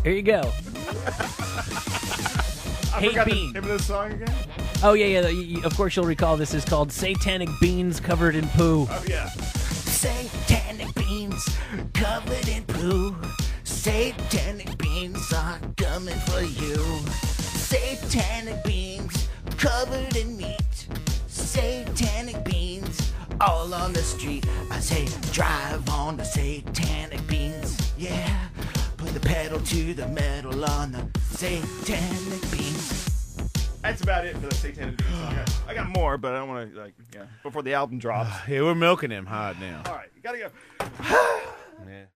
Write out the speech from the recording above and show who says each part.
Speaker 1: Here you go.
Speaker 2: I
Speaker 1: Hate
Speaker 2: forgot the
Speaker 1: beans.
Speaker 2: name of this song again.
Speaker 1: Oh, yeah. Of course, you'll recall this is called Satanic Beans Covered in Poo.
Speaker 2: Oh, yeah.
Speaker 3: Satanic beans covered in poo. Satanic beans are coming for you. Satanic beans covered in meat. Satanic beans all on the street. I say drive on the satanic beans. Yeah, put the pedal to the metal on the satanic beans.
Speaker 2: That's about it for the Satanic Beans song. I got more, but I don't want to, before the album drops.
Speaker 4: Yeah, we're milking him hard now.
Speaker 2: All right, you got to go.
Speaker 4: Yeah.